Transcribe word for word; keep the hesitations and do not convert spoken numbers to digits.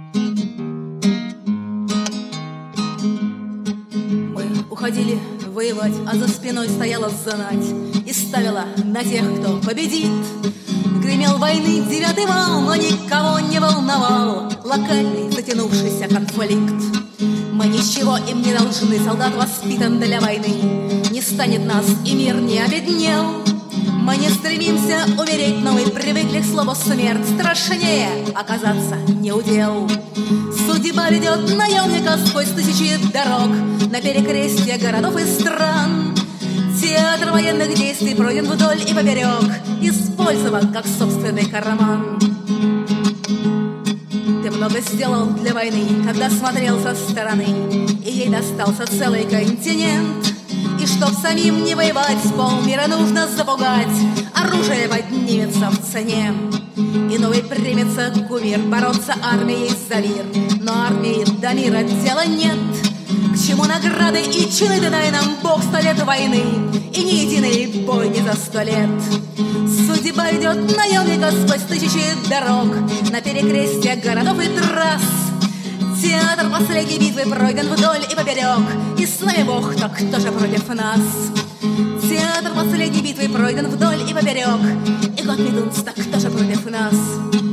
Мы уходили воевать, а за спиной стояла знать и ставила на тех, кто победит. Гремел войны девятый вал, но никого не волновал локальный затянувшийся конфликт. Мы ничего им не должны, солдат воспитан для войны. Не станет нас, и мир не обеднел. Мы не стремимся умереть, но мы привыкли к слову смерть. Страшнее оказаться не удел. Судьба ведет наемника сквозь тысячи дорог на перекрестье городов и стран. Театр военных действий пройден вдоль и поперек, использован как собственный карман. Ты много сделал для войны, когда смотрел со стороны, и ей достался целый континент. И чтоб самим не воевать, полмира нужно запугать, оружие поднимется в цене. И новый примется кумир, бороться армией за мир. Но армии до мира дела нет. К чему награды и чины, ты дай нам Бог сто лет войны и ни единый бой не за сто лет. Судьба ведет наемника сквозь тысячи дорог на перекрестье городов и трасс. Театр последней битвы пройден вдоль и поперек, и с нами Бог, так кто же против нас? Театр последней битвы пройден вдоль и поперек, и год Медунс, так кто же против нас?